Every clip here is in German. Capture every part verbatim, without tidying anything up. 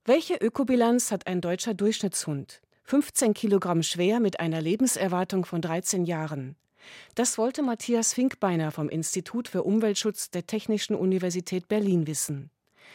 Welche Ökobilanz hat ein deutscher Durchschnittshund? fünfzehn Kilogramm schwer mit einer Lebenserwartung von dreizehn Jahren. Das wollte Matthias Finkbeiner vom Institut für Umweltschutz der Technischen Universität Berlin wissen.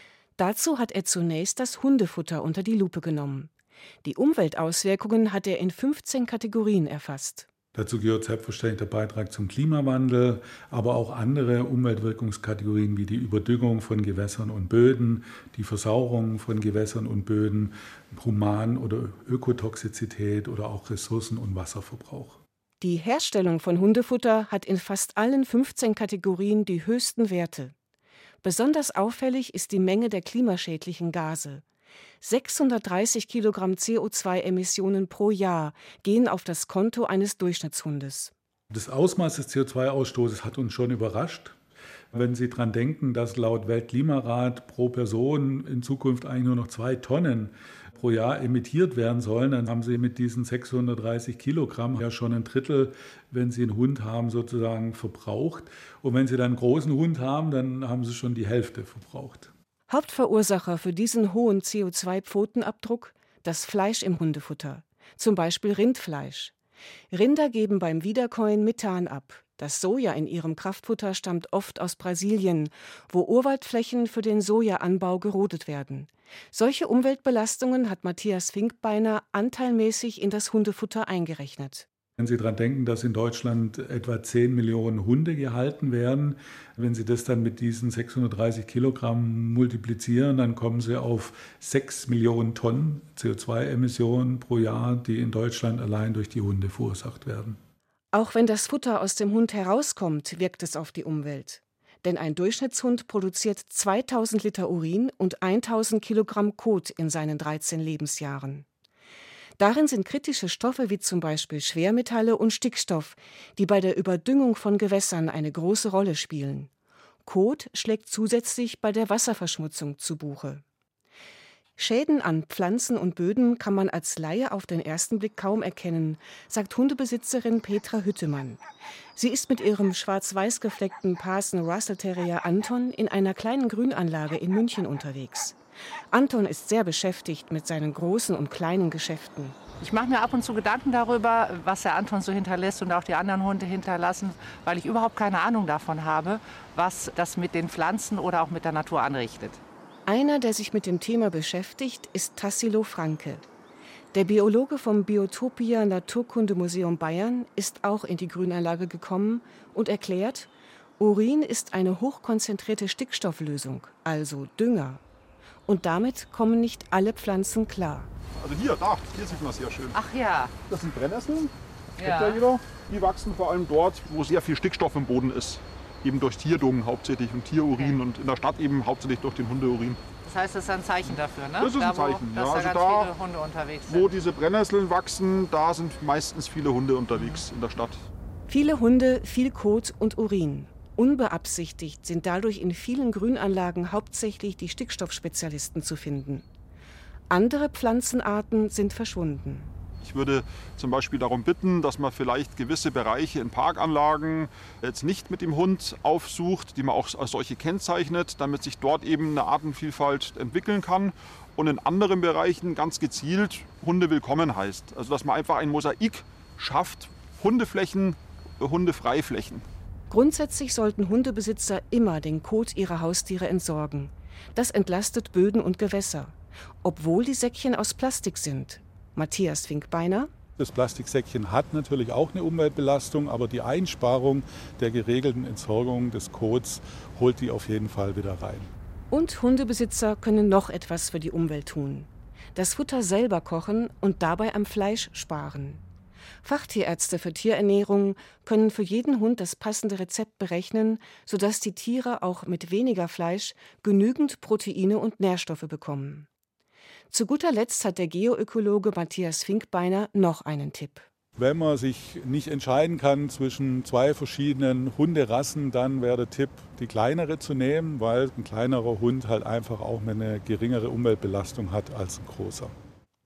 Dazu hat er zunächst das Hundefutter unter die Lupe genommen. Die Umweltauswirkungen hat er in fünfzehn Kategorien erfasst. Dazu gehört selbstverständlich der Beitrag zum Klimawandel, aber auch andere Umweltwirkungskategorien wie die Überdüngung von Gewässern und Böden, die Versauerung von Gewässern und Böden, Human- oder Ökotoxizität oder auch Ressourcen- und Wasserverbrauch. Die Herstellung von Hundefutter hat in fast allen fünfzehn Kategorien die höchsten Werte. Besonders auffällig ist die Menge der klimaschädlichen Gase. sechshundertdreißig Kilogramm C O zwei Emissionen pro Jahr gehen auf das Konto eines Durchschnittshundes. Das Ausmaß des C O zwei Ausstoßes hat uns schon überrascht. Wenn Sie daran denken, dass laut Weltklimarat pro Person in Zukunft eigentlich nur noch zwei Tonnen pro Jahr emittiert werden sollen, dann haben Sie mit diesen sechshundertdreißig Kilogramm ja schon ein Drittel, wenn Sie einen Hund haben, sozusagen verbraucht. Und wenn Sie dann einen großen Hund haben, dann haben Sie schon die Hälfte verbraucht. Hauptverursacher für diesen hohen C O zwei Pfotenabdruck? Das Fleisch im Hundefutter, zum Beispiel Rindfleisch. Rinder geben beim Wiederkäuen Methan ab. Das Soja in ihrem Kraftfutter stammt oft aus Brasilien, wo Urwaldflächen für den Sojaanbau gerodet werden. Solche Umweltbelastungen hat Matthias Finkbeiner anteilmäßig in das Hundefutter eingerechnet. Wenn Sie daran denken, dass in Deutschland etwa zehn Millionen Hunde gehalten werden, wenn Sie das dann mit diesen sechshundertdreißig Kilogramm multiplizieren, dann kommen Sie auf sechs Millionen Tonnen C O zwei Emissionen pro Jahr, die in Deutschland allein durch die Hunde verursacht werden. Auch wenn das Futter aus dem Hund herauskommt, wirkt es auf die Umwelt. Denn ein Durchschnittshund produziert zweitausend Liter Urin und tausend Kilogramm Kot in seinen dreizehn Lebensjahren. Darin sind kritische Stoffe wie zum Beispiel Schwermetalle und Stickstoff, die bei der Überdüngung von Gewässern eine große Rolle spielen. Kot schlägt zusätzlich bei der Wasserverschmutzung zu Buche. Schäden an Pflanzen und Böden kann man als Laie auf den ersten Blick kaum erkennen, sagt Hundebesitzerin Petra Hüttemann. Sie ist mit ihrem schwarz-weiß gefleckten Parson Russell Terrier Anton in einer kleinen Grünanlage in München unterwegs. Anton ist sehr beschäftigt mit seinen großen und kleinen Geschäften. Ich mache mir ab und zu Gedanken darüber, was der Anton so hinterlässt und auch die anderen Hunde hinterlassen, weil ich überhaupt keine Ahnung davon habe, was das mit den Pflanzen oder auch mit der Natur anrichtet. Einer, der sich mit dem Thema beschäftigt, ist Tassilo Franke. Der Biologe vom Biotopia Naturkundemuseum Bayern ist auch in die Grünanlage gekommen und erklärt, Urin ist eine hochkonzentrierte Stickstofflösung, also Dünger. Und damit kommen nicht alle Pflanzen klar. Also hier, da, hier sieht man sehr schön. Ach ja. Das sind Brennnesseln, Ja. kennt ja jeder. Die wachsen vor allem dort, wo sehr viel Stickstoff im Boden ist. Eben durch Tierdung hauptsächlich und Tierurin Okay. und in der Stadt eben hauptsächlich durch den Hundeurin. Das heißt, das ist ein Zeichen dafür, ne? Das ist ein da, wo, Zeichen, dass ja. da Also ganz da, viele Hunde unterwegs sind. Wo diese Brennnesseln wachsen, da sind meistens viele Hunde unterwegs in der Stadt. Viele Hunde, viel Kot und Urin. Unbeabsichtigt sind dadurch in vielen Grünanlagen hauptsächlich die Stickstoffspezialisten zu finden. Andere Pflanzenarten sind verschwunden. Ich würde zum Beispiel darum bitten, dass man vielleicht gewisse Bereiche in Parkanlagen jetzt nicht mit dem Hund aufsucht, die man auch als solche kennzeichnet, damit sich dort eben eine Artenvielfalt entwickeln kann. Und in anderen Bereichen ganz gezielt Hunde willkommen heißt. Also dass man einfach ein Mosaik schafft, Hundeflächen, Hundefreiflächen. Grundsätzlich sollten Hundebesitzer immer den Kot ihrer Haustiere entsorgen. Das entlastet Böden und Gewässer, obwohl die Säckchen aus Plastik sind. Matthias Finkbeiner. Das Plastiksäckchen hat natürlich auch eine Umweltbelastung, aber die Einsparung der geregelten Entsorgung des Kots holt die auf jeden Fall wieder rein. Und Hundebesitzer können noch etwas für die Umwelt tun. Das Futter selber kochen und dabei am Fleisch sparen. Fachtierärzte für Tierernährung können für jeden Hund das passende Rezept berechnen, sodass die Tiere auch mit weniger Fleisch genügend Proteine und Nährstoffe bekommen. Zu guter Letzt hat der Geoökologe Matthias Finkbeiner noch einen Tipp. Wenn man sich nicht entscheiden kann zwischen zwei verschiedenen Hunderassen, dann wäre der Tipp, die kleinere zu nehmen, weil ein kleinerer Hund halt einfach auch eine geringere Umweltbelastung hat als ein großer.